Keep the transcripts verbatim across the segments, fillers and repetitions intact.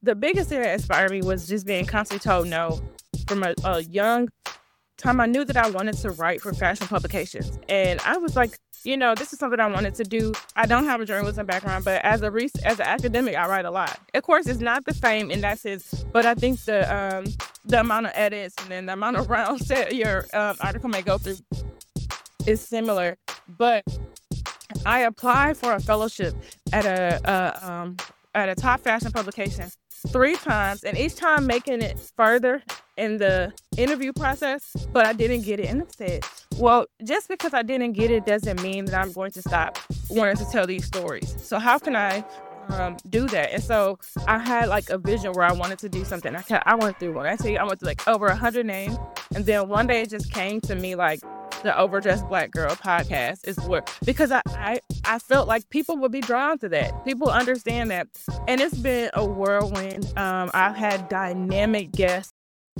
the biggest thing that inspired me was just being constantly told no from a, a young time. I knew that I wanted to write for fashion publications. And I was like, you know, this is something I wanted to do. I don't have a journalism background, but as a re- as an academic, I write a lot. Of course, it's not the same in that sense, but I think the um, the amount of edits and then the amount of rounds that your um, article may go through is similar. But I applied for a fellowship at a, a um, at a top fashion publication three times, and each time making it further in the interview process, but I didn't get it. And I said, well, just because I didn't get it doesn't mean that I'm going to stop wanting to tell these stories. So how can I um, do that? And so I had like a vision where I wanted to do something. I, I went through one. I tell you, I went through like over a hundred names. And then one day it just came to me like, the Overdressed Black Girl podcast is where, because I, I, I felt like people would be drawn to that. People understand that. And it's been a whirlwind. Um, I've had dynamic guests.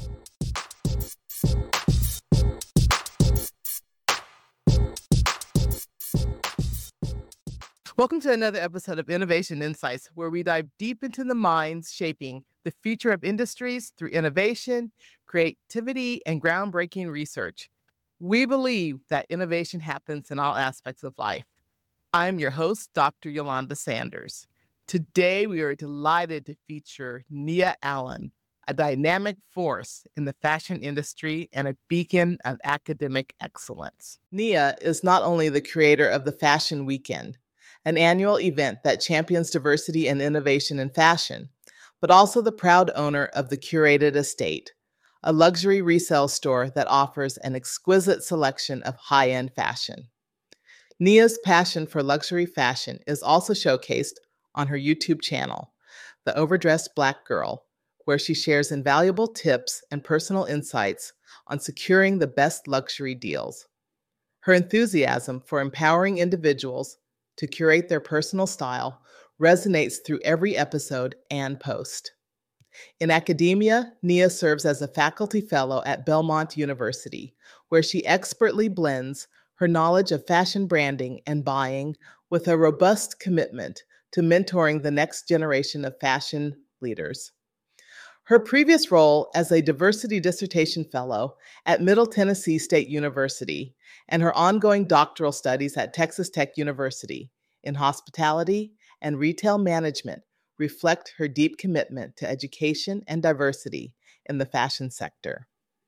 Welcome to another episode of Innovation Insights, where we dive deep into the minds shaping the future of industries through innovation, creativity, and groundbreaking research. We believe that innovation happens in all aspects of life. I'm your host, Doctor Yolanda Sanders. Today, we are delighted to feature Nia Allen, a dynamic force in the fashion industry and a beacon of academic excellence. Nia is not only the creator of the Fashion Weekend, an annual event that champions diversity and innovation in fashion, but also the proud owner of the Curated Estate, a luxury resale store that offers an exquisite selection of high-end fashion. Nia's passion for luxury fashion is also showcased on her YouTube channel, The Overdressed Black Girl, where she shares invaluable tips and personal insights on securing the best luxury deals. Her enthusiasm for empowering individuals to curate their personal style resonates through every episode and post. In academia, Nia serves as a faculty fellow at Belmont University, where she expertly blends her knowledge of fashion branding and buying with a robust commitment to mentoring the next generation of fashion leaders. Her previous role as a diversity dissertation fellow at Middle Tennessee State University and her ongoing doctoral studies at Texas Tech University in hospitality and retail management reflect her deep commitment to education and diversity in the fashion sector.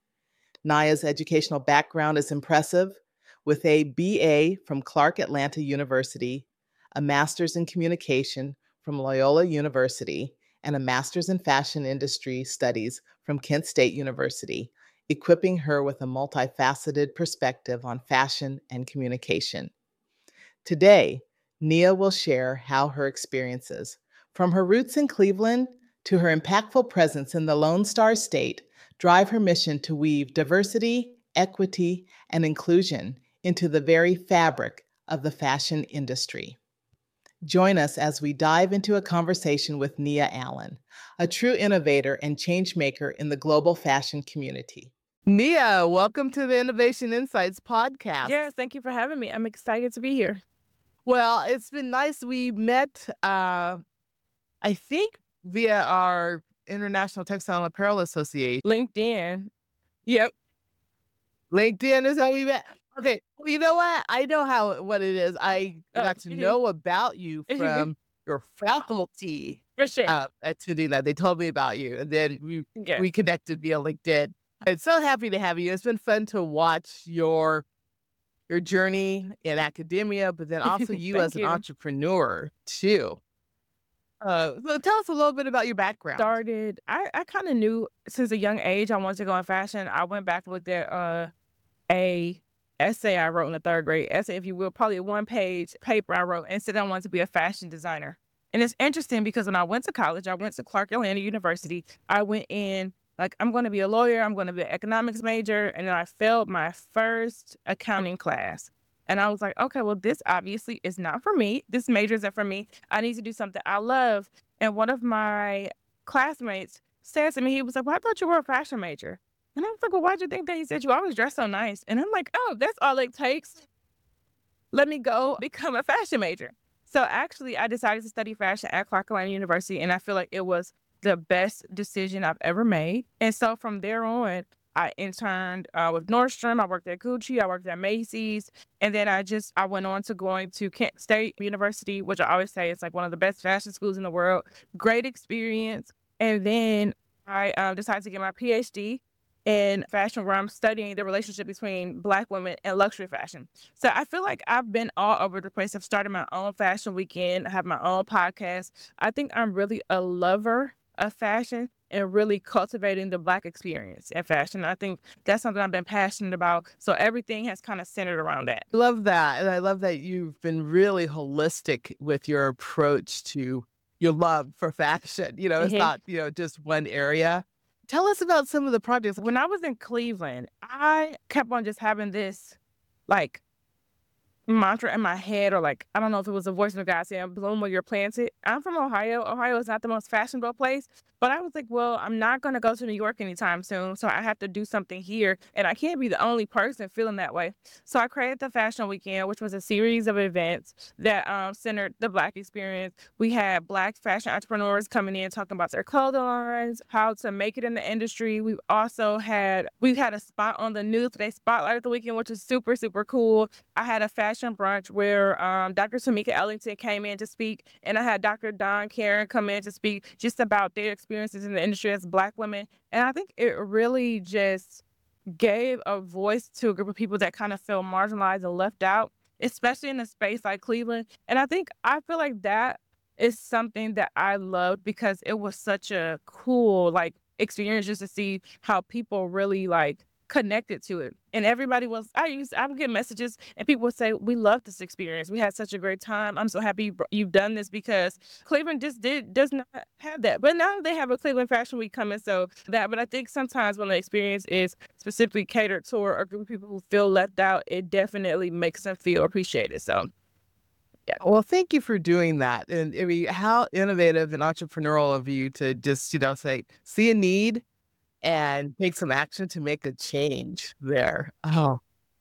Nia's educational background is impressive, with a B A from Clark Atlanta University, a master's in communication from Loyola University, and a master's in fashion industry studies from Kent State University, equipping her with a multifaceted perspective on fashion and communication. Today, Nia will share how her experiences, from her roots in Cleveland to her impactful presence in the Lone Star State, drive her mission to weave diversity, equity, and inclusion into the very fabric of the fashion industry. Join us as we dive into a conversation with Nia Allen, a true innovator and change maker in the global fashion community. Nia, welcome to the Innovation Insights podcast. Yes, thank you for having me. I'm excited to be here. Well, it's been nice. We met, uh, I think, via our International Textile and Apparel Association. LinkedIn. Yep. LinkedIn is how we met. Okay, well, you know what? I know how what it is. I Oh, got to mhm. know about you Mhm. from your faculty For sure. uh, at Tudela. They told me about you, and then we Yeah. we connected via LinkedIn. I'm so happy to have you. It's been fun to watch your your journey in academia, but then also you Thank as an you. entrepreneur too. Uh, so tell us a little bit about your background. Started, I, I kind of knew since a young age I wanted to go in fashion. I went back and looked at uh, a essay I wrote in the third grade, essay, if you will, probably a one-page paper I wrote, and said I wanted to be a fashion designer. And it's interesting because when I went to college, I went to Clark Atlanta University. I went in like, I'm going to be a lawyer, I'm going to be an economics major, and then I failed my first accounting class. And I was like, okay, well, this obviously is not for me. This major isn't for me. I need to do something I love. And one of my classmates said to me, he was like, well, I thought you were a fashion major. And I was like, well, why'd you think that? He said, you always dress so nice. And I'm like, oh, that's all it takes. Let me go become a fashion major. So actually, I decided to study fashion at Clark Atlanta University, and I feel like it was the best decision I've ever made. And so from there on, I interned uh, with Nordstrom. I worked at Gucci. I worked at Macy's. And then I just, I went on to going to Kent State University, which I always say is like one of the best fashion schools in the world. Great experience. And then I um, decided to get my PhD in fashion, where I'm studying the relationship between Black women and luxury fashion. So I feel like I've been all over the place. I've started my own fashion weekend. I have my own podcast. I think I'm really a lover of fashion and really cultivating the Black experience in fashion. I think that's something I've been passionate about. So everything has kind of centered around that. I love that. And I love that you've been really holistic with your approach to your love for fashion. You know, it's Mhm. not, you know, just one area. Tell us about some of the projects. When I was in Cleveland, I kept on just having this like mantra in my head, or like, I don't know if it was a voice of God saying, bloom where you're planted. I'm from Ohio. Ohio is not the most fashionable place, but I was like, well, I'm not going to go to New York anytime soon. So I have to do something here, and I can't be the only person feeling that way. So I created the Fashion Weekend, which was a series of events that um, centered the Black experience. We had Black fashion entrepreneurs coming in talking about their clothing lines, how to make it in the industry. We also had, we had a spot on the news. They spotlighted the weekend, which was super, super cool. I had a fashion brunch where um, Doctor Tamika Ellington came in to speak, and I had Doctor Don Karen come in to speak just about their experiences in the industry as Black women. And I think it really just gave a voice to a group of people that kind of feel marginalized and left out, especially in a space like Cleveland. And I think I feel like that is something that I loved, because it was such a cool like experience just to see how people really like connected to it. And everybody was, I used, I would get messages and people would say, we love this experience. We had such a great time. I'm so happy you br- you've done this, because Cleveland just did, does not have that. But now they have a Cleveland Fashion Week coming. So that, but I think sometimes when the experience is specifically catered toward a group of people who feel left out, it definitely makes them feel appreciated. So yeah. Well, thank you for doing that. And I mean, how innovative and entrepreneurial of you to just, you know, say, see a need and take some action to make a change there. Oh,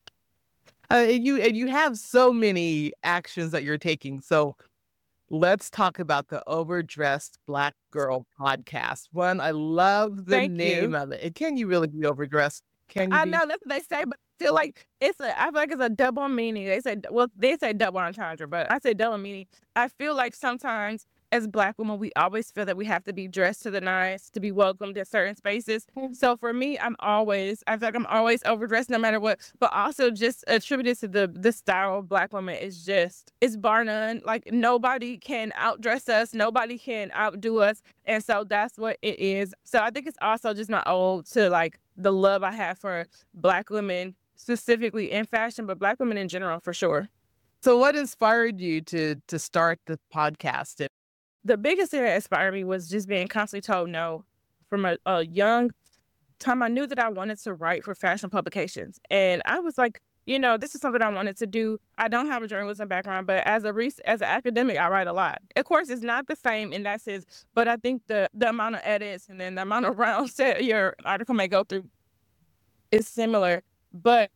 uh, and you and you have so many actions that you're taking. So let's talk about the Overdressed Black Girl podcast. One, I love the Thank name you. of it. And can you really be overdressed? Can you I be? know that's what they say, but I feel like it's a, I feel like it's a double meaning. They say, well, they say double entendre, but I say double meaning. I feel like sometimes as Black women, we always feel that we have to be dressed to the nines to be welcomed in certain spaces. So for me, I'm always, I feel like I'm always overdressed no matter what, but also just attributed to the the style of Black women is just, it's bar none. Like nobody can outdress us, nobody can outdo us. And so that's what it is. So I think it's also just my ode to like the love I have for Black women, specifically in fashion, but Black women in general for sure. So what inspired you to to start the podcast? And The biggest thing that inspired me was just being constantly told no from a, a young time. I knew that I wanted to write for fashion publications. And I was like, you know, this is something I wanted to do. I don't have a journalism background, but as a res- as an academic, I write a lot. Of course, it's not the same in that sense, but I think the the amount of edits and then the amount of rounds that your article may go through is similar. But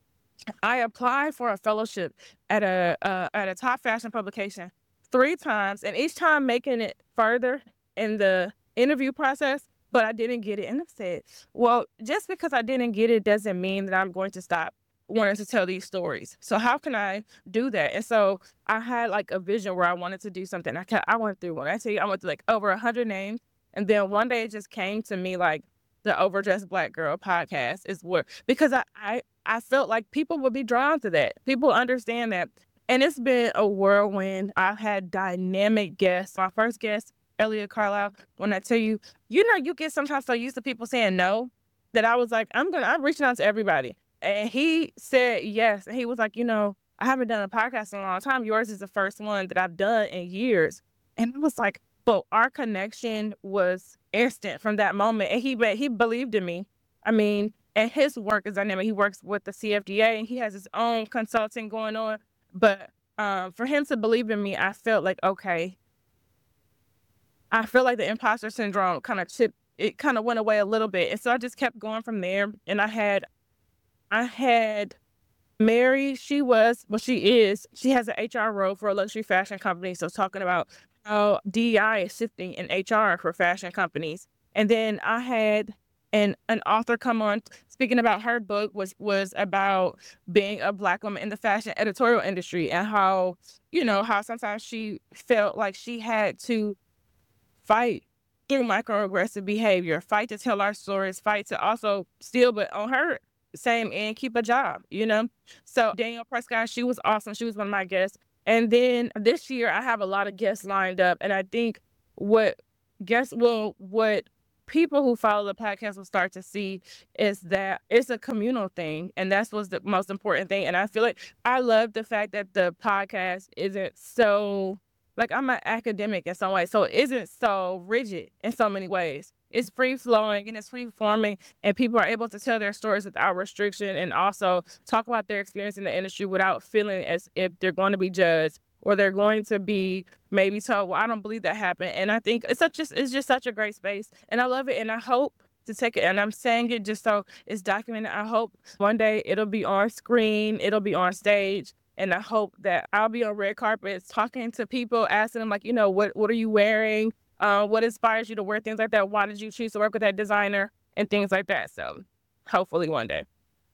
I applied for a fellowship at a uh, at a top fashion publication three times, and each time making it further in the interview process, but I didn't get it. And I said, well, just because I didn't get it doesn't mean that I'm going to stop wanting to tell these stories. So how can I do that? And so I had like a vision where I wanted to do something. I ca- I went through one. I tell you, I went through like over a hundred names, and then one day it just came to me like the Overdressed Black Girl podcast is where, because I, I I felt like people would be drawn to that. People understand that. And it's been a whirlwind. I've had dynamic guests. My first guest, Elliot Carlisle, when I tell you, you know, you get sometimes so used to people saying no that I was like, I'm gonna I'm reaching out to everybody. And he said yes. And he was like, you know, I haven't done a podcast in a long time. Yours is the first one that I've done in years. And I was like, but our connection was instant from that moment. And he he believed in me. I mean, and his work is dynamic. He works with the C F D A and he has his own consulting going on. But um, for him to believe in me, I felt like, okay, I feel like the imposter syndrome kind of chipped, it kind of went away a little bit. And so I just kept going from there. And I had, I had Mary, she was, well, she is, she has an H R role for a luxury fashion company. So talking about how D E I is shifting in H R for fashion companies. And then I had an an author come on speaking about her book was was about being a Black woman in the fashion editorial industry and how, you know, how sometimes she felt like she had to fight through microaggressive behavior, fight to tell our stories, fight to also steal, but on her same end, keep a job, you know? So Danielle Prescott, she was awesome. She was one of my guests. And then this year I have a lot of guests lined up. And I think what guests will what people who follow the podcast will start to see is that it's a communal thing. And that's what's the most important thing. And I feel like I love the fact that the podcast isn't so like I'm an academic in some ways, so it isn't so rigid in so many ways. It's free flowing and it's free forming, and people are able to tell their stories without restriction and also talk about their experience in the industry without feeling as if they're going to be judged or they're going to be maybe told, well, I don't believe that happened. And I think it's such just it's just such a great space. And I love it. And I hope to take it, and I'm saying it just so it's documented. I hope one day it'll be on screen, it'll be on stage. And I hope that I'll be on red carpets talking to people, asking them, like, you know, what, what are you wearing? Uh, what inspires you to wear things like that? Why did you choose to work with that designer? And things like that. So hopefully one day.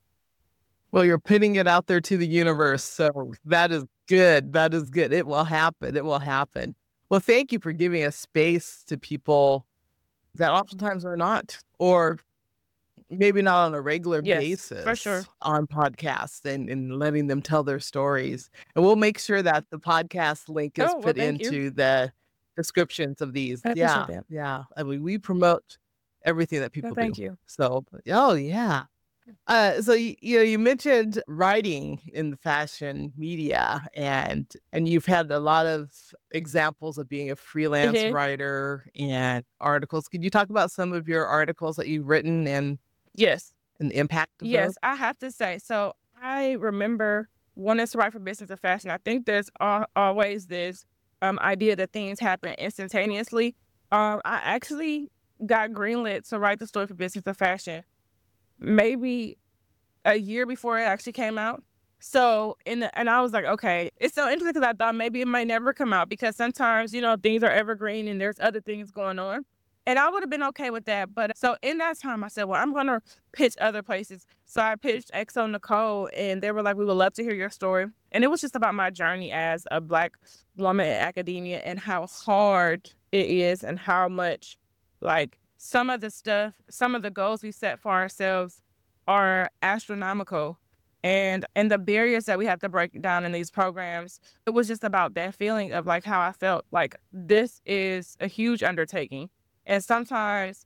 Well, you're putting it out there to the universe. So that is good. That is good. It will happen. It will happen. Well, thank you for giving a space to people that oftentimes are not, or maybe not on a regular Yes, basis for sure. on podcasts and, and letting them tell their stories. And we'll make sure that the podcast link is Oh, well, put thank you. into the descriptions of these. I appreciate Yeah. that. Yeah. I mean, we promote everything that Well, people thank do. you. So, oh, yeah. Uh, so you, you know, you mentioned writing in the fashion media, and and you've had a lot of examples of being a freelance Mhm. writer and articles. Could you talk about some of your articles that you've written and Yes. and the impact of Yes, those? I have to say. So I remember wanting to write for Business of Fashion. I think there's al- always this um, idea that things happen instantaneously. Um, I actually got greenlit to write the story for Business of Fashion maybe a year before it actually came out. So, in the, and I was like, okay, it's so interesting because I thought maybe it might never come out because sometimes, you know, things are evergreen and there's other things going on. And I would have been okay with that. But so in that time, I said, well, I'm going to pitch other places. So I pitched Exo Nicole, and they were like, we would love to hear your story. And it was just about my journey as a Black woman in academia and how hard it is and how much, like, some of the stuff, some of the goals we set for ourselves are astronomical, and and the barriers that we have to break down in these programs. It was just about that feeling of like how I felt like this is a huge undertaking, and sometimes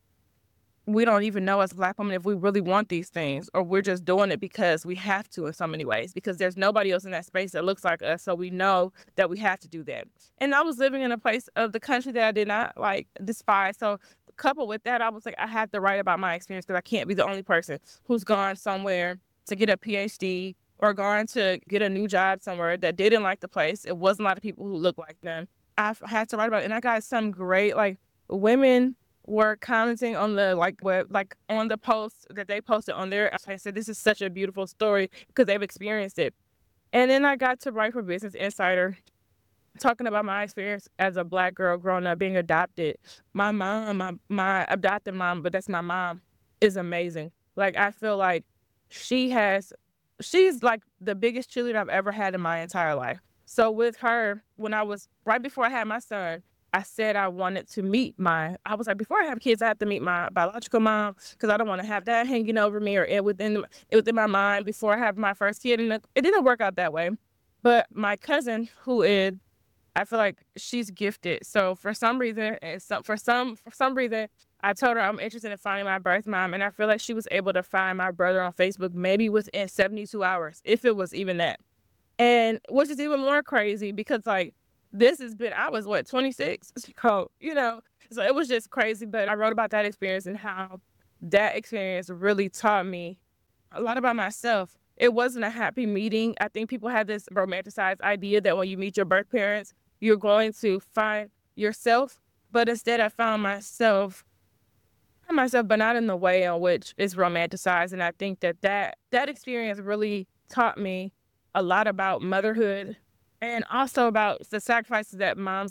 we don't even know as Black women if we really want these things, or we're just doing it because we have to in so many ways, because there's nobody else in that space that looks like us, so we know that we have to do that. And I was living in a place of the country that I did not like despise, so coupled with that, I was like, I have to write about my experience because I can't be the only person who's gone somewhere to get a P H D or gone to get a new job somewhere that didn't like the place. It wasn't a lot of people who looked like them. I had to write about it, and I got some great, like, women were commenting on the like web, like on the post that they posted on their. I said, this is such a beautiful story because they've experienced it. And then I got to write for Business Insider, talking about my experience as a Black girl growing up, being adopted. My mom, my, my adopted mom, but that's my mom, is amazing. Like, I feel like she has, she's like the biggest cheerleader I've ever had in my entire life. So with her, when I was, right before I had my son, I said I wanted to meet my, I was like, before I have kids, I have to meet my biological mom because I don't want to have that hanging over me or it within, it within my mind before I have my first kid. And it, it didn't work out that way. But my cousin, who is, I feel like she's gifted. So for some reason, and some for some for some reason, I told her I'm interested in finding my birth mom, and I feel like she was able to find my brother on Facebook maybe within seventy-two hours, if it was even that. And which is even more crazy because like this has been, I was what, twenty-six? So, you know, so it was just crazy. But I wrote about that experience and how that experience really taught me a lot about myself. It wasn't a happy meeting. I think people have this romanticized idea that when you meet your birth parents, you're going to find yourself. But instead, I found myself, not myself, but not in the way in which it's romanticized. And I think that that, that experience really taught me a lot about motherhood and also about the sacrifices that moms make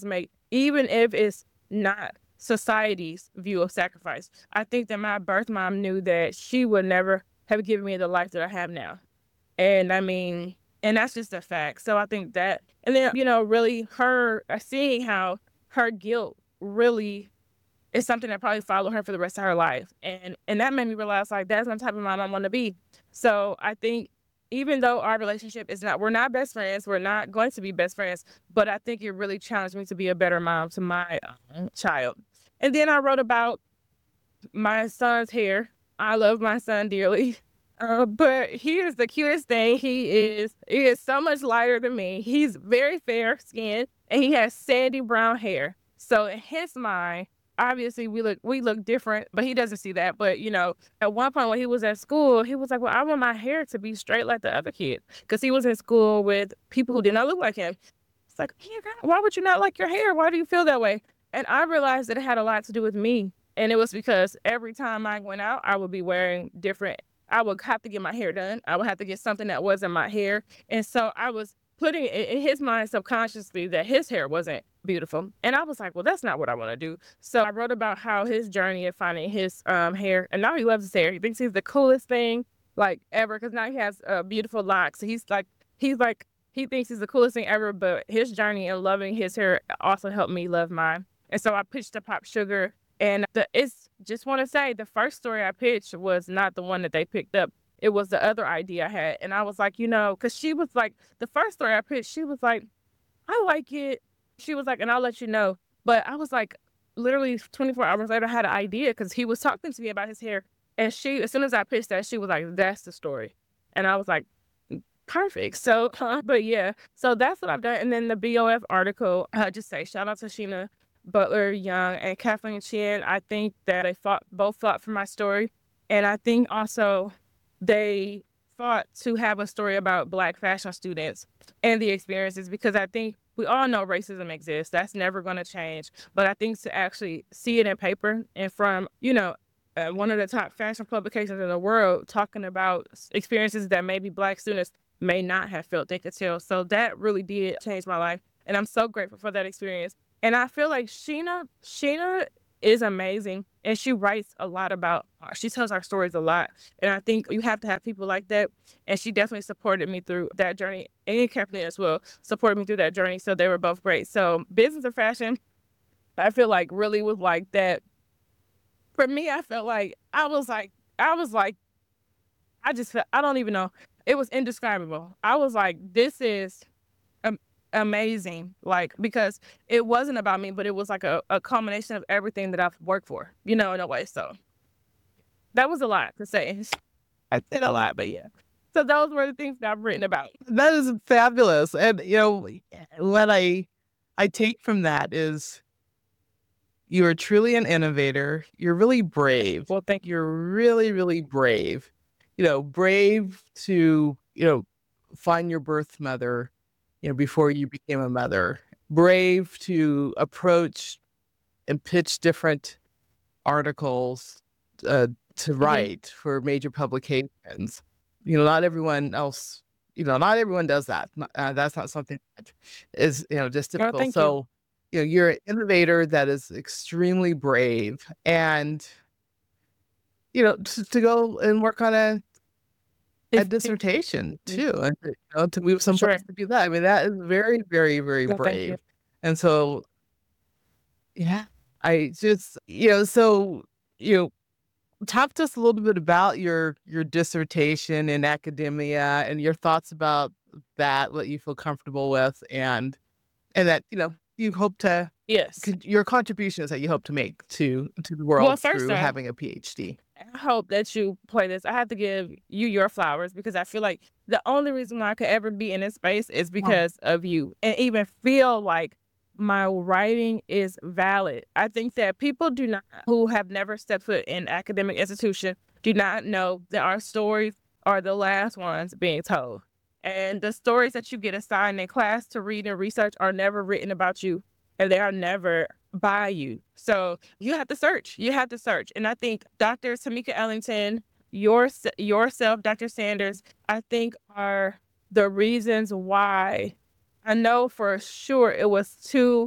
even if it's not society's view of sacrifice. I think that my birth mom knew that she would never have given me the life that I have now. And I mean, and that's just a fact. So I think that, and then, you know, really her uh, seeing how her guilt really is something that probably followed her for the rest of her life. And and that made me realize like that's the type of mom I want to be. So I think even though our relationship is not, we're not best friends, we're not going to be best friends, but I think it really challenged me to be a better mom to my uh, child. And then I wrote about my son's hair. I love my son dearly. Uh, but here's the cutest thing. He is he is so much lighter than me. He's very fair skinned and he has sandy brown hair. So in his mind, obviously we look we look different, but he doesn't see that. But you know, at one point when he was at school, he was like, well, I want my hair to be straight like the other kids. Because he was in school with people who did not look like him. It's like, "Yeah, God, why would you not like your hair? Why do you feel that way?" And I realized that it had a lot to do with me. And it was because every time I went out, I would be wearing different. I would have to get my hair done. I would have to get something that wasn't my hair. And so I was putting it in his mind subconsciously that his hair wasn't beautiful. And I was like, well, that's not what I want to do. So I wrote about how his journey of finding his um, hair. And now he loves his hair. He thinks he's the coolest thing like ever because now he has uh, beautiful locks. He's like, he's like, he thinks he's the coolest thing ever. But his journey in loving his hair also helped me love mine. And so I pitched to Pop Sugar. And the, it's just want to say the first story I pitched was not the one that they picked up. It was the other idea I had. And I was like, you know, because she was like, the first story I pitched, she was like, I like it. She was like, and I'll let you know. But I was like, literally twenty-four hours later, I had an idea because he was talking to me about his hair. And she, as soon as I pitched that, she was like, that's the story. And I was like, perfect. So, uh, but yeah, so that's what I've done. And then the B O F article, I just say shout out to Sheena Butler Young and Kathleen Chen. I think that they fought, both fought for my story. And I think also they fought to have a story about Black fashion students and the experiences because I think we all know racism exists. That's never going to change. But I think to actually see it in paper and from, you know, uh, one of the top fashion publications in the world talking about experiences that maybe Black students may not have felt they could tell. So that really did change my life. And I'm so grateful for that experience. And I feel like Sheena, Sheena is amazing. And she writes a lot about, she tells our stories a lot. And I think you have to have people like that. And she definitely supported me through that journey. And Kathleen as well supported me through that journey. So they were both great. So business of fashion, I feel like really was like that. For me, I felt like, I was like, I was like, I just felt, I don't even know. It was indescribable. I was like, this is amazing, like because it wasn't about me, but it was like a, a culmination of everything that I've worked for, you know, in a way. So that was a lot to say. I said a lot, but yeah. So those were the things that I've written about. That is fabulous. And you know, what I I take from that is you are truly an innovator. You're really brave. Well, thank you. You're really, really brave. You know, brave to, you know, find your birth mother, you know, before you became a mother, brave to approach and pitch different articles uh, to write mm-hmm. for major publications. You know, not everyone else, you know, not everyone does that. Uh, that's not something that is, you know, just difficult. Oh, so, you. you know, you're an innovator that is extremely brave and, you know, to, to go and work on a, a dissertation too, and you know, to move someplace sure. to do that. I mean, that is very, very, very well, brave. And so, yeah, I just, you know, so, you know, talk to us a little bit about your, your dissertation in academia and your thoughts about that, what you feel comfortable with and, and that, you know, you hope to, yes, your contributions that you hope to make to, to the world well, first through off, having a PhD. I hope that you play this. I have to give you your flowers because I feel like the only reason why I could ever be in this space is because oh. of you and even feel like my writing is valid. I think that people do not, who have never stepped foot in academic institution, do not know that our stories are the last ones being told. And the stories that you get assigned in class to read and research are never written about you and they are never by you. So you have to search. You have to search. And I think Doctor Tamika Ellington, your, yourself, Doctor Sanders, I think are the reasons why I know for sure it was two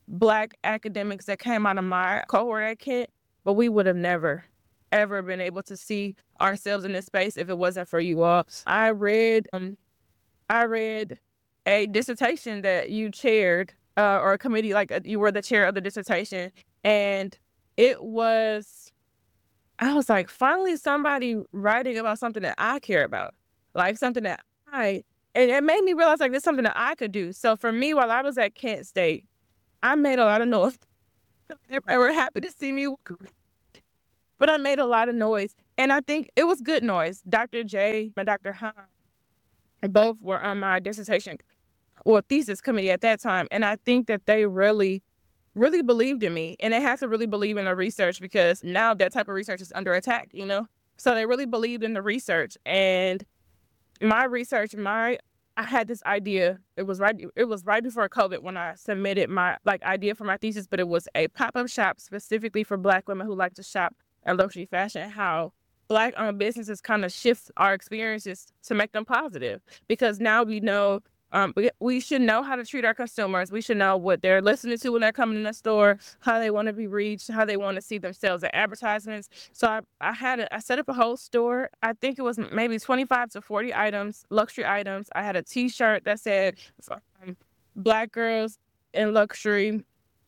Black academics that came out of my cohort at Kent, but we would have never, ever been able to see ourselves in this space if it wasn't for you all. I read, um, I read a dissertation that you chaired, uh, or a committee, like uh, you were the chair of the dissertation, and it was, I was like, finally somebody writing about something that I care about, like something that I, and it made me realize like this is something that I could do. So for me, while I was at Kent State, I made a lot of noise. Everybody were happy to see me, but I made a lot of noise, and I think it was good noise. Doctor J and Doctor Han both were on my dissertation or thesis committee at that time, and I think that they really, really believed in me, and they had to really believe in the research because now that type of research is under attack, you know? So they really believed in the research, and my research, my I had this idea. It was right it was right before COVID when I submitted my like idea for my thesis, but it was a pop-up shop specifically for Black women who like to shop in luxury fashion, how Black owned businesses kind of shift our experiences to make them positive. Because now we know um, we, we should know how to treat our consumers. We should know what they're listening to when they're coming in the store, how they want to be reached, how they want to see themselves at advertisements. So I, I had a, I set up a whole store. I think it was maybe twenty-five to forty items, luxury items. I had a T-shirt that said um, Black girls in luxury.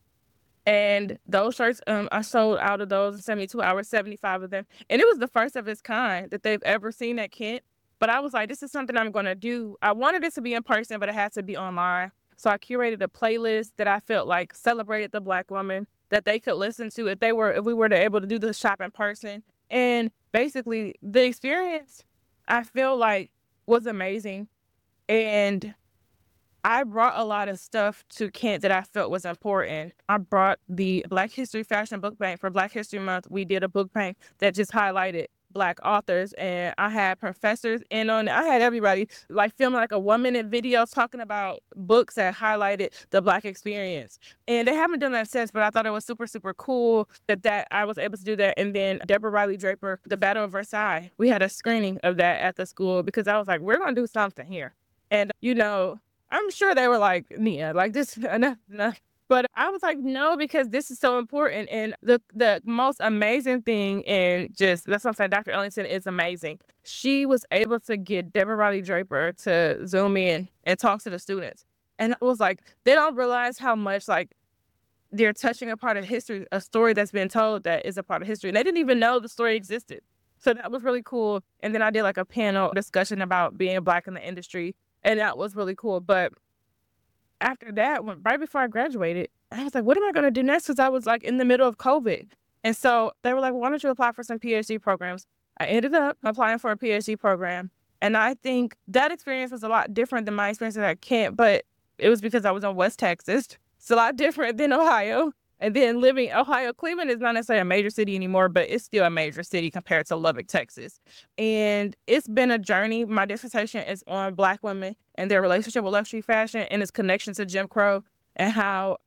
And those shirts, um, I sold out of those in seventy-two hours, seventy-five of them. And it was the first of its kind that they've ever seen at Kent. But I was like, this is something I'm going to do. I wanted it to be in person, but it had to be online. So I curated a playlist that I felt like celebrated the Black woman that they could listen to if they were, if we were to able to do the shop in person. And basically the experience I feel like was amazing. And I brought a lot of stuff to Kent that I felt was important. I brought the Black History Fashion Book Bank for Black History Month. We did a book bank that just highlighted Black authors, and I had professors in on it. I had everybody like filming like a one minute video talking about books that highlighted the Black experience. And they haven't done that since, but I thought it was super, super cool that, that I was able to do that. And then Deborah Riley Draper, The Battle of Versailles, we had a screening of that at the school because I was like, we're going to do something here. And, you know, I'm sure they were like, Nia, like this, enough, enough. But I was like, no, because this is so important. And the the most amazing thing, and just that's what I'm saying, Doctor Ellington is amazing. She was able to get Deborah Riley Draper to Zoom in and talk to the students. And it was like, they don't realize how much like they're touching a part of history, a story that's been told that is a part of history. And they didn't even know the story existed. So that was really cool. And then I did like a panel discussion about being Black in the industry. And that was really cool. But after that, when, right before I graduated, I was like, what am I going to do next? Because I was like in the middle of COVID. And so they were like, why don't you apply for some PhD programs? I ended up applying for a PhD program. And I think that experience was a lot different than my experience at Kent, but it was because I was in West Texas. It's a lot different than Ohio. And then living Ohio, Cleveland is not necessarily a major city anymore, but it's still a major city compared to Lubbock, Texas. And it's been a journey. My dissertation is on Black women and their relationship with luxury fashion and its connection to Jim Crow and how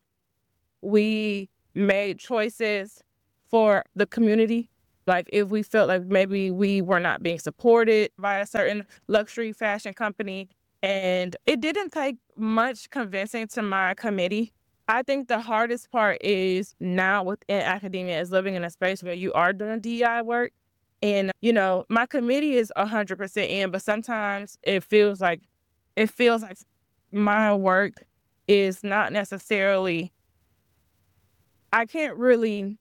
we made choices for the community. Like if we felt like maybe we were not being supported by a certain luxury fashion company. And it didn't take much convincing to my committee. I think the hardest part is now within academia is living in a space where you are doing D E I work. And, you know, my committee is one hundred percent in, but sometimes it feels like, it feels like my work is not necessarily, I can't really,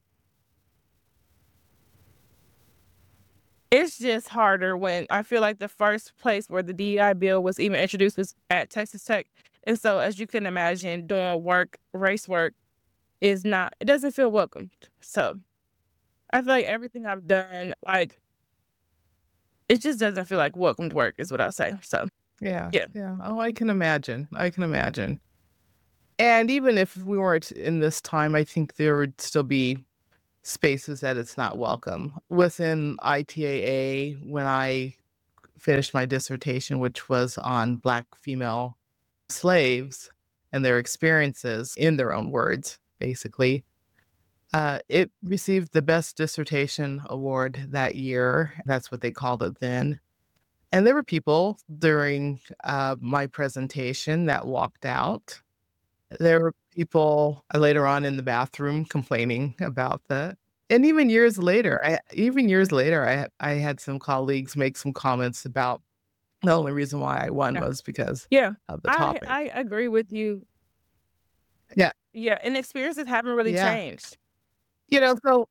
it's just harder when I feel like the first place where the D E I bill was even introduced was at Texas Tech. And so as you can imagine, doing work, race work is not, it doesn't feel welcomed. So I feel like everything I've done, like, it just doesn't feel like welcomed work is what I'll say. So Yeah. yeah. Yeah. Oh, I can imagine. I can imagine. And even if we weren't in this time, I think there would still be spaces that it's not welcome. Within I T A A, when I finished my dissertation, which was on Black female slaves and their experiences in their own words, basically, uh, it received the Best Dissertation Award that year. That's what they called it then. And there were people during uh, my presentation that walked out There were people uh, later on in the bathroom complaining about that. And even years later, I even years later, I had I had some colleagues make some comments about the only reason why I won Yeah. was because Yeah. of the I topic. I agree with you. Yeah, Yeah, and experiences haven't really yeah. changed. You know, so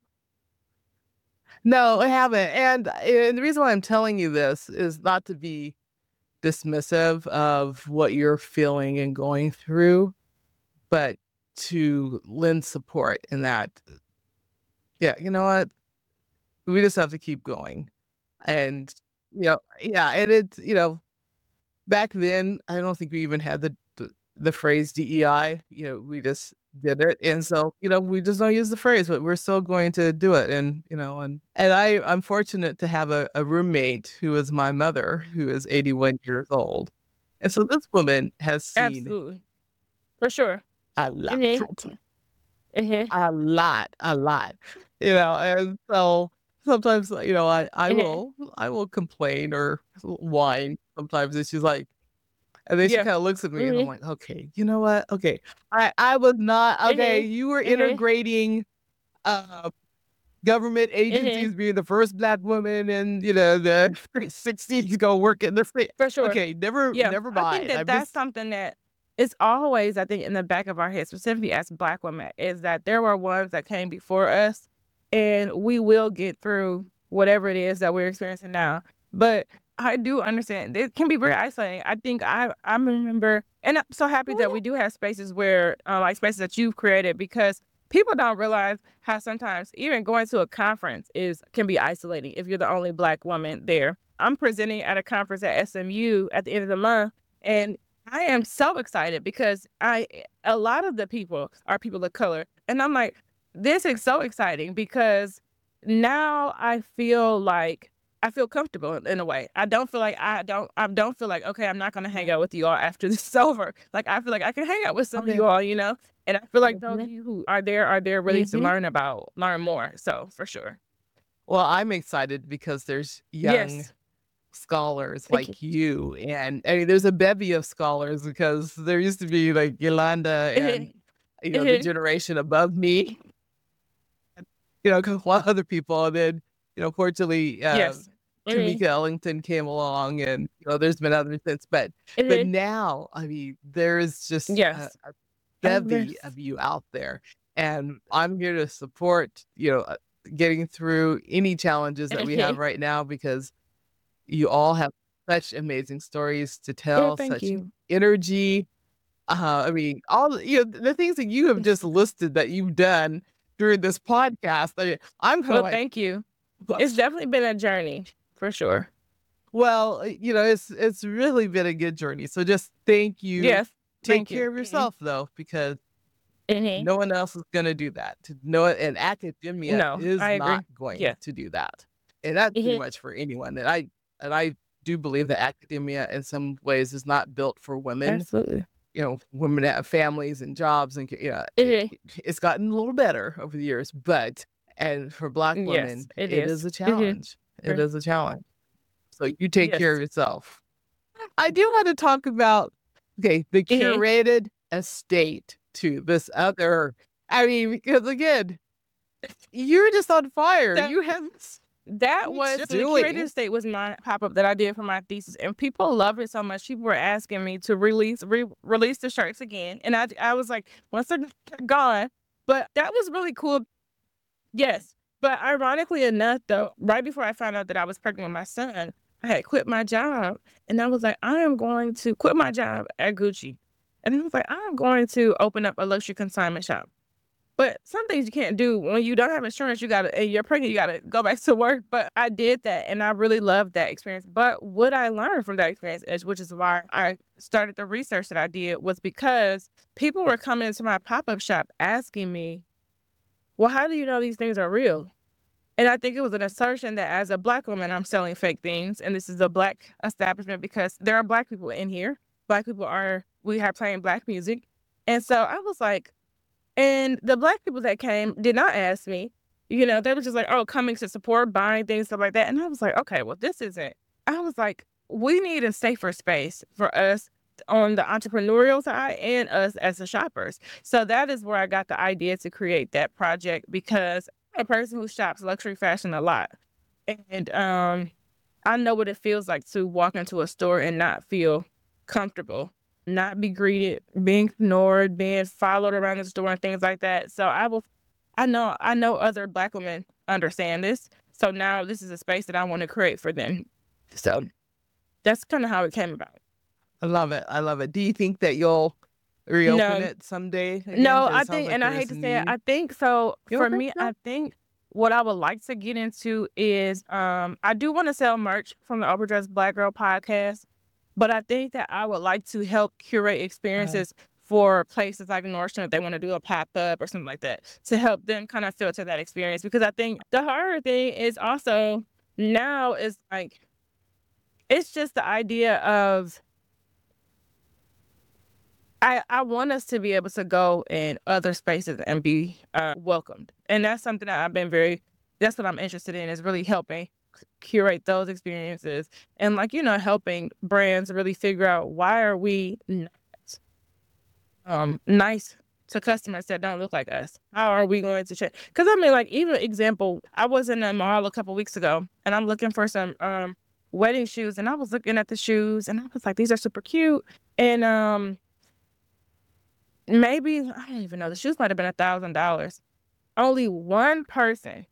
no, I haven't. And and the reason why I'm telling you this is not to be dismissive of what you're feeling and going through, but to lend support in that, yeah, you know what? We just have to keep going. And, you know, yeah, and it's, you know, back then, I don't think we even had the the, the phrase D E I. You know, we just did it, and so you know, we just don't use the phrase, but we're still going to do it. And you know, and and I I'm fortunate to have a, a roommate who is my mother, who is eighty-one years old, and so this woman has seen Absolutely. For sure. a lot, Mhm. Mhm. a lot, a lot, you know, and so sometimes you know, I I Mhm. will I will complain or whine sometimes, and she's like. And then she Yeah. kinda looks at me and I'm Mhm. like, "Okay, you know what? Okay. I I was not okay, Mhm. you were Mhm. integrating, uh, government Mhm. agencies being the first Black woman in, you know, the sixties to go work in the state. For sure. Okay, never Yeah. never I think mind. that I'm that's just." something that is always, I think, in the back of our head, specifically as Black women, is that there were ones that came before us, and we will get through whatever it is that we're experiencing now. But I do understand it can be very isolating. I think I I remember, and I'm so happy that we do have spaces where, uh, like spaces that you've created, because people don't realize how sometimes even going to a conference is can be isolating if you're the only Black woman there. I'm presenting at a conference at S M U at the end of the month, and I am so excited because I a lot of the people are people of color, and I'm like, this is so exciting because now I feel like I feel comfortable in in a way. I don't feel like I don't I don't feel like, okay, I'm not gonna hang out with you all after this is over. Like I feel like I can hang out with some of Okay. you all, you know? And I feel like those of Mhm. you who are there are there really to Mhm. learn about, learn more. So for sure. Well, I'm excited because there's young Yes. scholars Thank you. like you, and I mean, there's a bevy of scholars because there used to be, like, Yolanda and, Mhm. you know, the Mhm. generation above me. You know, a couple of other people, and then, you know, fortunately, uh, Yes. Mhm. Tamika Ellington came along, and, you know, there's been others since, but but Mhm. now, I mean, there's just a Yes. a Oh, bevy yes. of you out there, and I'm here to support, you know, uh, getting through any challenges that we have Mhm. right now because you all have such amazing stories to Yeah, tell, thank such you. energy, uh, I mean, all the you know, the things that you have just listed that you've done during this podcast, I I'm kinda Well, like, thank you. "Well," It's definitely been a journey, for sure. well, uh, you know, it's it's really been a good journey, so just thank you. Yes, Take thank you. care of Mhm. yourself, though, because Mhm. no one else is gonna do that. To know it and academia No, is I not agree. going Yeah. to do that, and that's pretty Mhm. much for anyone, and I and I do believe that academia in some ways is not built for women. Absolutely. You know, women that have families and jobs and, you know, it Mhm. it's gotten a little better over the years, but and for Black Yes, women, it it is is. a Mhm. challenge. It Sure. is a challenge. So you take care of Yes. yourself. I do wanna talk about, okay, the Mhm. curated estate to this other I mean, because again, you're just on fire. That You have so that much was the curated doing. estate was my pop-up that I did for my thesis, and people love it so much. People were asking me to release re release the shirts again, and I I was like, "Once they're gone." But that was really cool. Yes, but ironically enough, though, right before I found out that I was pregnant with my son, I had quit my job, and I was like, "I am going to quit my job at Gucci." And I was like, "I'm going to open up a luxury consignment shop." But some things you can't do when you don't have insurance, you gotta and you're pregnant, you gotta go back to work. But I did that, and I really loved that experience. But what I learned from that experience is, which is why I started the research that I did, was because people were coming into my pop-up shop asking me, "Well, how do you know these things are real?" And I think it was an assertion that as a Black woman, I'm selling fake things, and this is a Black establishment because there are Black people in here. Black people are we have playing Black music. And so I was like, and the Black people that came did not ask me. You know, they were just like, "Oh, coming to support, buying things, stuff like that." And I was like, "Okay, well, this isn't." I was like, "We need a safer space for us on the entrepreneurial side and us as the shoppers. So that is where I got the idea to create that project, because I'm a person who shops luxury fashion a lot. And um, I know what it feels like to walk into a store and not feel comfortable, not be greeted, being ignored, being followed around the store and things like that. So I will, I know, I know other Black women understand this. So now this is a space that I want to create for them. So that's kind of how it came about. I love it. I love it. Do you think that you'll reopen No, it someday again? no, 'Cause I it sounds think, like and I there's hate to a say it, need. I think so. You For don't think me, so? I think what I would like to get into is um, I do want to sell merch from the Overdressed Black Girl podcast, but I think that I would like to help curate Uh, experiences for places like Nordstrom if they want to do a pop up or something like that, to help them kind of filter that experience. Because I think the harder thing is also now is like it's just the idea of I, I want us to be able to go in other spaces and be uh, welcomed. And that's something that I've been very, that's what I'm interested in, is really helping c- curate those experiences. And like, you know, helping brands really figure out, why are we not um, nice to customers that don't look like us? How are we going to change? Because I mean, like, even example, I was in a mall a couple weeks ago and I'm looking for some um, wedding shoes, and I was looking at the shoes and I was like, these are super cute. And um, maybe, I don't even know, the shoes might have been a thousand dollars. Only one person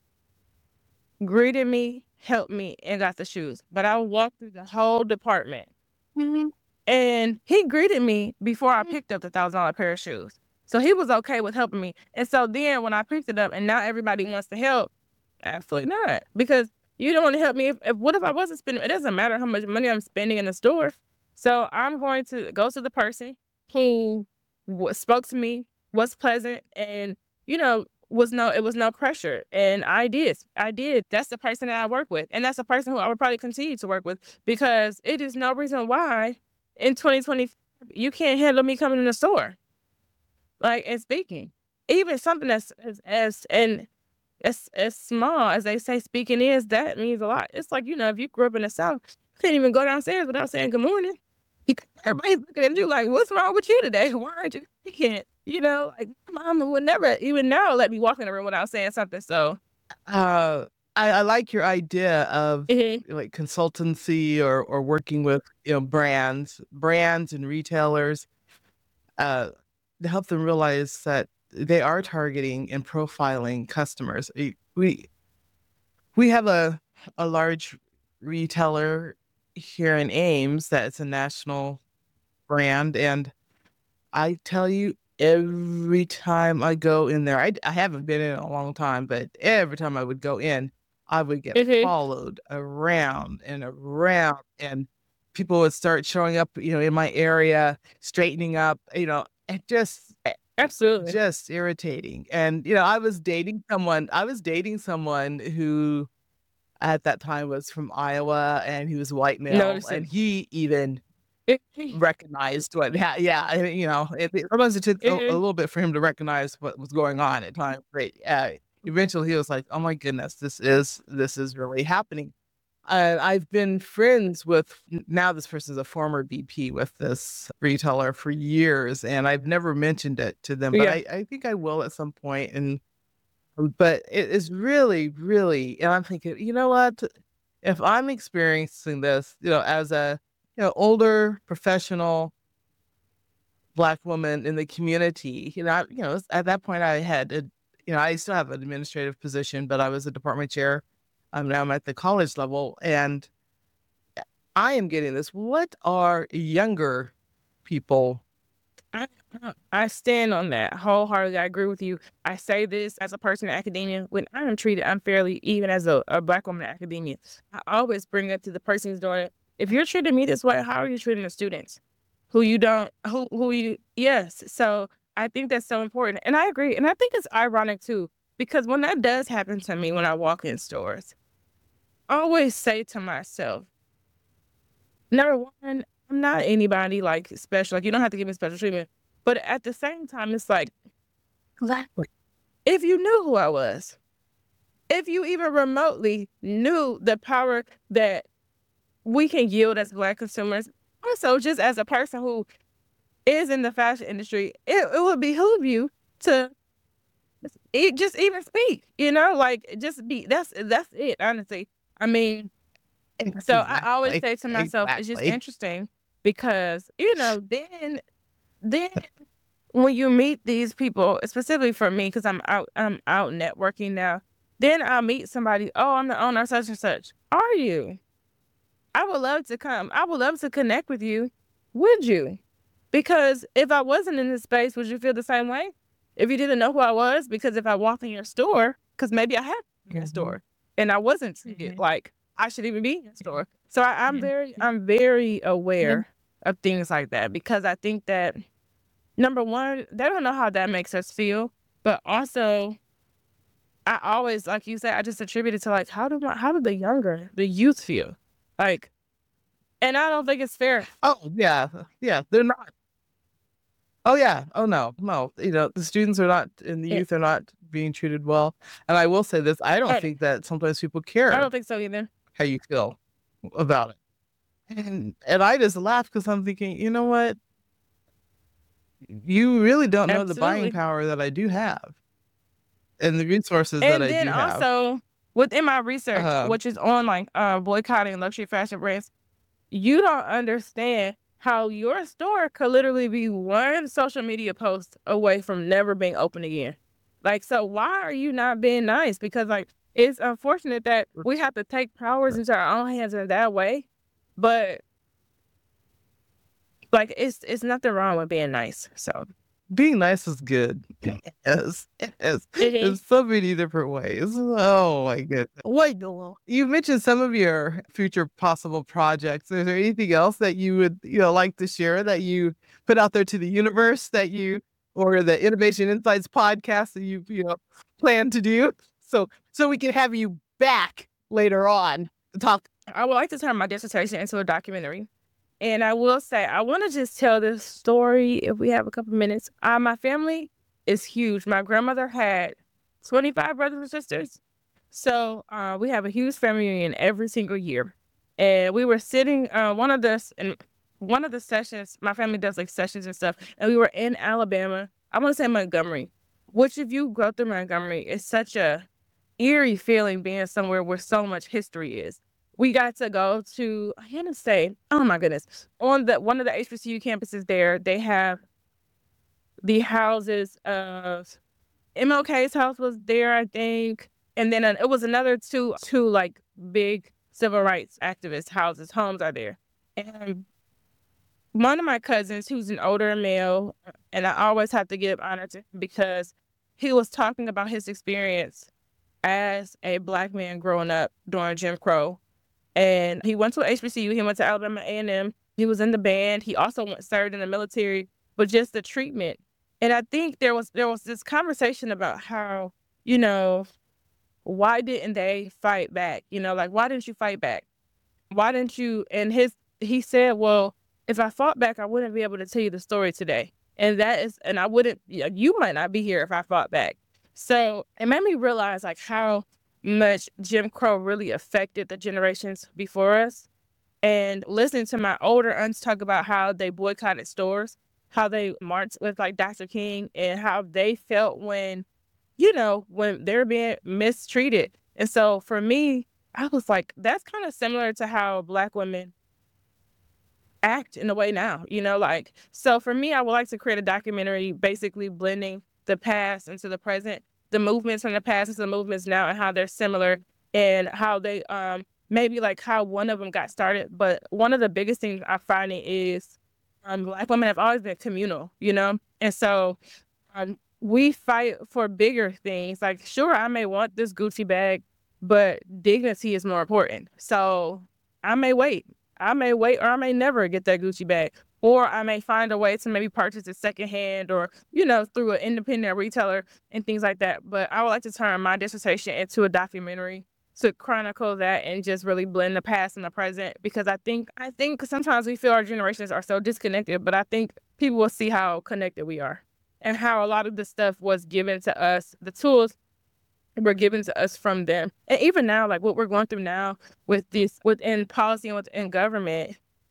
greeted me, helped me, and got the shoes. But I walked through the whole department, Mhm. and he greeted me before I picked up the thousand dollar pair of shoes. So he was okay with helping me. And so then when I picked it up and now everybody wants to help, absolutely not. Because you don't want to help me. If, if what if I wasn't spending? It doesn't matter how much money I'm spending in the store. So I'm going to go to the person who w- spoke to me, was pleasant, and you know, was no, it was no pressure. And I did, I did. That's the person that I work with, and that's the person who I would probably continue to work with, because it is no reason why in twenty twenty you can't handle me coming in the store, like, and speaking. Even something that's as, as and as as small as they say speaking is, that means a lot. It's like, you know, if you grew up in the South, you can't even go downstairs without saying good morning. You c- Everybody's looking at you like, what's wrong with you today? Why aren't you? You can't, you know, like my mama would never even now let me walk in the room without saying something. So, Uh, I, I like your idea of mhm, like consultancy or or working with, you know, brands, brands and retailers, uh, to help them realize that they are targeting and profiling customers. Y- We we have a a large retailer here in Ames that's a national brand, and I tell you, every time I go in there, I, I haven't been in a long time, but every time I would go in, I would get mhm, followed around and around, and people would start showing up, you know, in my area, straightening up, you know, it just, eh, absolutely just irritating. And, you know, I was dating someone, I was dating someone who at that time was from Iowa, and he was white male, notice and it. he even Mhm, recognized what ha yeah, I mean, you know, it it sometimes it took a a mhm, little bit for him to recognize what was going on at times, but, uh, eventually he was like, "Oh my goodness, this is this is really happening." Uh, I've been friends with n now this person's a former V P with this retailer for years, and I've never mentioned it to them, but yeah, I I think I will at some point, and but it is really, really, and I'm thinking, "You know what? If I'm experiencing this, you know, as a, you know, older professional Black woman in the community, you know, I, you know, at that point I had, a, you know, I still have an administrative position, but I was a department chair. Um, now I'm at the college level, and I am getting this. What are younger people? I, I I stand on that wholeheartedly. I agree with you. I say this as a person in academia. When I am treated unfairly, even as a, a Black woman in academia, I always bring it to the person who's doing it. If you're treating me this way, how are you treating the students who you don't, who, who you, yes. So I think that's so important. And I agree. And I think it's ironic too, because when that does happen to me, when I walk in stores, I always say to myself, number one, I'm not anybody like special. Like, you don't have to give me special treatment. But at the same time, it's like, exactly, if you knew who I was, if you even remotely knew the power that we can yield as Black consumers, also just as a person who is in the fashion industry, it, it would behoove you to it just even speak, you know, like just be that's that's it, honestly. I mean, so I always Exactly. say to myself, it's just Exactly. interesting because, you know, then then when you meet these people, specifically for me, because I'm out I'm out networking now, then I'll meet somebody, oh, I'm the owner of such and such. Are you? I would love to come. I would love to connect with you. Would you? Because if I wasn't in this space, would you feel the same way? If you didn't know who I was, because if I walked in your store, because maybe I have in your Mhm. store and I wasn't treated Mhm. like I should even be in your store. So I, I'm Mhm. very, I'm very Mhm. aware of things like that because I think that number one, they don't know how that makes us feel, but also I always, like you said, I just attribute it to like how do my, how do the younger, the youth feel, like, and I don't think it's fair. Oh, yeah. Yeah, they're not. Oh, yeah. Oh, no. No. You know, the students are not and the It, youth are not being treated well. And I will say this, I don't I, think that sometimes people I don't care think so either. how you feel about it. And and I just laugh because I'm thinking, you know what? You really don't know the buying Absolutely. power that I do have and the resources that And I then do have. also within my research, Um, which is on like uh, boycotting luxury fashion brands, you don't understand how your store could literally be one social media post away from never being open again. Like, so why are you not being nice? Because like it's unfortunate that we have to take powers into our own hands in that way. But like it's it's nothing wrong with being nice. So being nice is good. Yes, yes, in Mhm. so many different ways. Oh my goodness. Wait, no. You mentioned some of your future possible projects. Is there anything else that you would, you know, like to share that you put out there to the universe that you or the Innovation Insights podcast that you, you know, plan to do? So so we can have you back later on to talk. I would like to turn my dissertation into a documentary. And I will say, I want to just tell this story if we have a couple minutes. Uh, my family is huge. My grandmother had twenty-five brothers and sisters. So uh, we have a huge family reunion every single year. And we were sitting, uh, one of the, in one of the sessions, my family does like sessions and stuff. And we were in Alabama. I want to say Montgomery, which if you go through Montgomery, it's such a eerie feeling being somewhere where so much history is. We got to go to, I want to say, oh my goodness, on the one of the H B C U campuses there, they have the houses of M L K's house was there, I think, and then uh, it was another two two like big civil rights activist houses, homes are there, and one of my cousins, who's an older male, and I always have to give honor to him because he was talking about his experience as a black man growing up during Jim Crow. And he went to H B C U. He went to Alabama A and M. He was in the band. He also went served in the military, but just the treatment. And I think there was there was this conversation about how, you know, why didn't they fight back? You know, like why didn't you fight back? Why didn't you? And his he said, well, if I fought back, I wouldn't be able to tell you the story today. And that is, and I wouldn't. Yeah, you might not be here if I fought back. So it made me realize like how much Jim Crow really affected the generations before us. And listening to my older aunts talk about how they boycotted stores, how they marched with like doctor King, and how they felt when, you know, when they're being mistreated. And so for me, I was like, that's kind of similar to how Black women act in a way now, you know, like, so for me, I would like to create a documentary basically blending the past into the present, the movements from the past into the movements now, and how they're similar and how they, um, maybe like how one of them got started. But one of the biggest things I find it is, um, Black women have always been communal, you know, and so um, we fight for bigger things. Like, sure, I may want this Gucci bag, but dignity is more important. So I may wait. I may wait, or I may never get that Gucci bag. Or I may find a way to maybe purchase it secondhand or, you know, through an independent retailer and things like that. But I would like to turn my dissertation into a documentary to chronicle that and just really blend the past and the present because I think I think sometimes we feel our generations are so disconnected, but I think people will see how connected we are and how a lot of the stuff was given to us, the tools were given to us from them. And even now, like what we're going through now with this within policy and within government,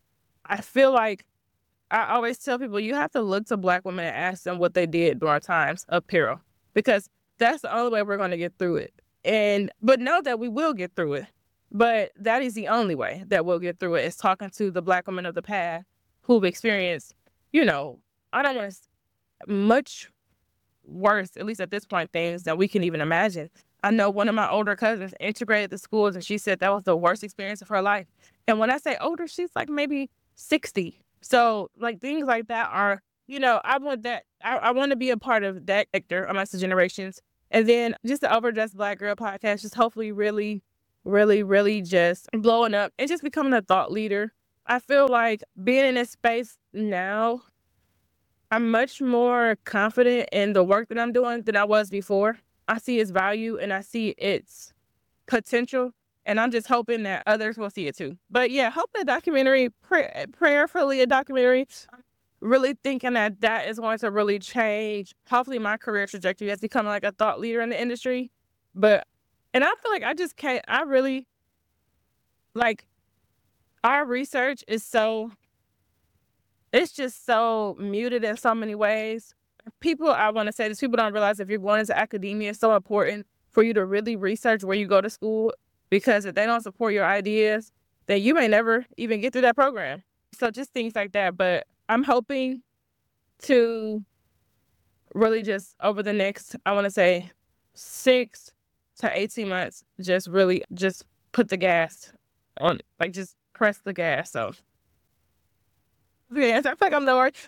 I feel like I always tell people you have to look to Black women and ask them what they did during times of peril, because that's the only way we're going to get through it. And but know that we will get through it. But that is the only way that we'll get through it, is talking to the Black women of the past who've experienced, you know, I don't want to much worse, at least at this point, things that we can even imagine. I know one of my older cousins integrated the schools, and she said that was the worst experience of her life. And when I say older, she's like maybe sixty. So like things like that are, you know, I want that. I, I want to be a part of that sector amongst the generations. And then just the Overdressed Black Girl podcast, just hopefully really, really, really just blowing up and just becoming a thought leader. I feel like being in this space now, I'm much more confident in the work that I'm doing than I was before. I see its value and I see its potential, and I'm just hoping that others will see it too. But yeah, hope the documentary, pray, prayerfully a documentary, really thinking that that is going to really change, hopefully, my career trajectory as becoming like a thought leader in the industry. But, and I feel like I just can't, I really, like, our research is so, it's just so muted in so many ways. People, I want to say this, people don't realize if you're going into academia, it's so important for you to really research where you go to school, because if they don't support your ideas, then you may never even get through that program. So just things like that. But I'm hoping to really just over the next, I want to say six to eighteen months, just really just put the gas on, like just press the gas. So yes, I feel like I'm the worst.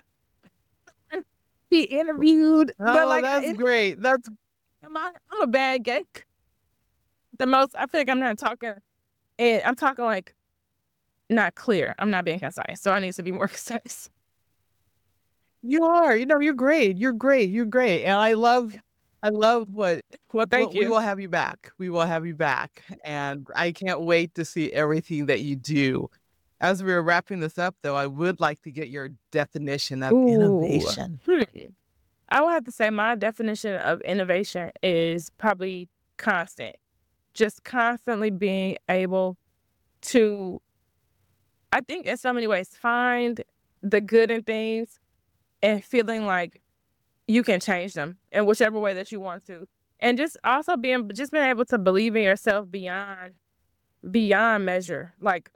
Be interviewed, Oh, but like that's I, great. That's I'm, a, I'm a bad geek. The most, I feel like I'm not talking, and I'm talking like not clear. I'm not being concise, so I need to be more concise. you are. You know, you're great. You're great. You're great. And I love I love what Well, thank well, we you. will have you back. We will have you back. And I can't wait to see everything that you do. As we're wrapping this up, though, I would like to get your definition of Ooh. innovation. Hmm. I would have to say my definition of innovation is probably constant. Just constantly being able to, I think in so many ways, find the good in things and feeling like you can change them in whichever way that you want to. And just also being, just being able to believe in yourself beyond, beyond measure. Like,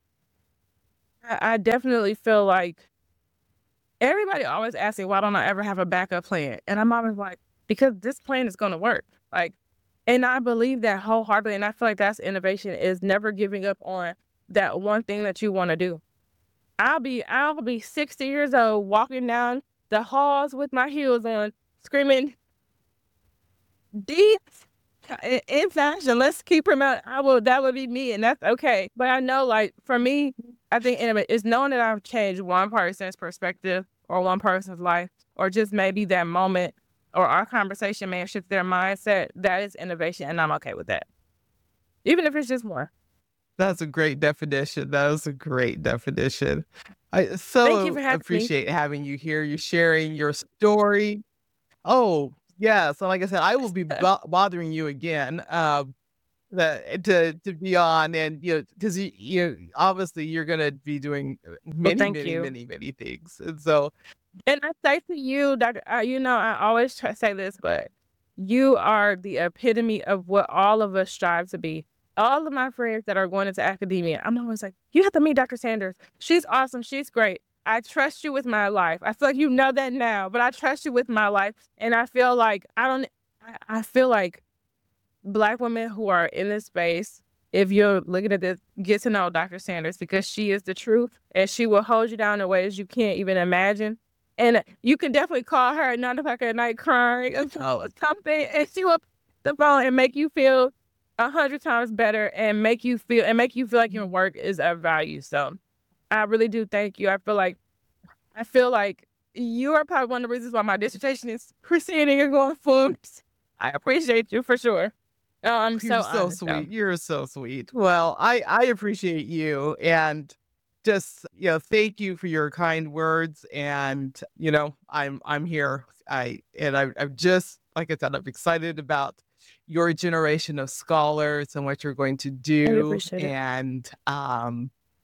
I, I definitely feel like everybody always asks me, why don't I ever have a backup plan? And I'm always like, because this plan is going to work. Like, and I believe that wholeheartedly. And I feel like that's innovation, is never giving up on that one thing that you want to do. I'll be, I'll be sixty years old walking down the halls with my heels on, screaming, D in fashion, let's keep them out. I will, that would be me, and that's okay. But I know, like, for me, I think innovate is knowing that I've changed one person's perspective or one person's life, or just maybe that moment or our conversation may have shifted their mindset. That is innovation, and I'm okay with that. Even if it's just one. That's a great definition. That was a great definition. I Thank you so for having me. appreciate having you here. You're sharing your story. Oh, yeah. So like I said, I will be bo- bothering you again. Um, that to to be on, and you know, because you, you obviously you're gonna be doing many thank many you. many many things, and so And I say to you, Doctor, uh, you know, I always try to say this, but you are the epitome of what all of us strive to be. All of my friends that are going into academia, I'm always like, you have to meet Doctor Sanders. She's awesome. She's great. I trust you with my life. I feel like you know that now, but I trust you with my life. And I feel like, I don't, I, I feel like Black women who are in this space, if you're looking at this, get to know Doctor Sanders, because she is the truth, and she will hold you down in ways you can't even imagine. And you can definitely call her at nine o'clock at night crying or something, and she will pick the phone and make you feel a hundred times better, and make you feel and make you feel like your work is of value. So I really do thank you. I feel like I feel like you are probably one of the reasons why my dissertation is proceeding and going forward. I appreciate you for sure. Oh, I'm you're so so honored, though. sweet. You're so sweet. Well, I I appreciate you, and just you know, thank you for your kind words. And you know, I'm I'm here. I and I I'm just like I said, I'm excited about your generation of scholars and what you're going to I do. appreciate it. And um,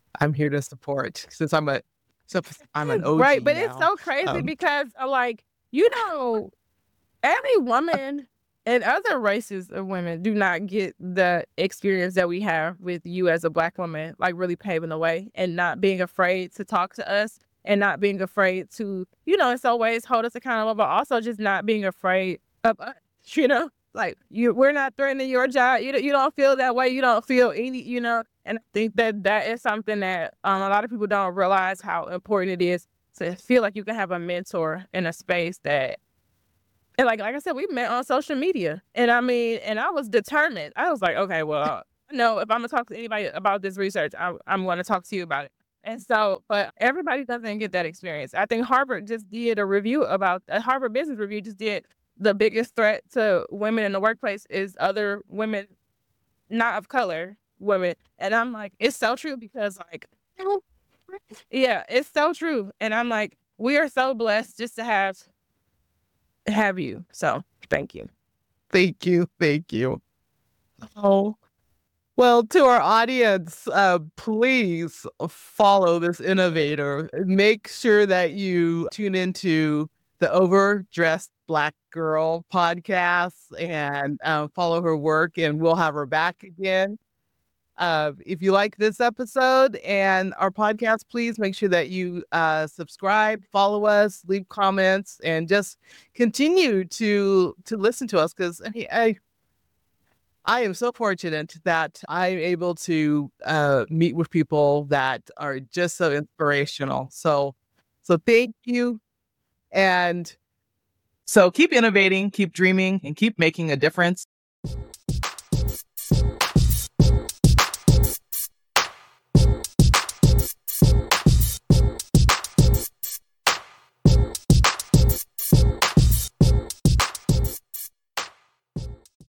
I'm here to support since I'm a so I'm an O G Right, but now. it's so crazy Um, because, uh, like, you know, every woman and other races of women do not get the experience that we have with you as a Black woman, like really paving the way and not being afraid to talk to us and not being afraid to, you know, in some ways hold us accountable, but also just not being afraid of us, you know? Like you, we're not threatening your job. You don't, you don't feel that way. You don't feel any, you know. And I think that that is something that um, a lot of people don't realize how important it is to feel like you can have a mentor in a space that and like like I said, we met on social media. And I mean, and I was determined. I was like, okay, well, no, if I'm gonna talk to anybody about this research, I, I'm gonna talk to you about it. And so, but everybody doesn't get that experience. I think Harvard just did a review about a Harvard Business Review just did the biggest threat to women in the workplace is other women, not of color women. And I'm like, it's so true because like, yeah, it's so true. And I'm like, we are so blessed just to have have you. So thank you. Thank you. Thank you. Oh, well, to our audience, uh, please follow this innovator. Make sure that you tune into the Overdressed Black Girl podcast and uh, follow her work, and we'll have her back again. Uh, if you like this episode and our podcast, please make sure that you uh, subscribe, follow us, leave comments, and just continue to to listen to us because I, I I am so fortunate that I'm able to uh, meet with people that are just so inspirational. So so thank you, and so keep innovating, keep dreaming, and keep making a difference.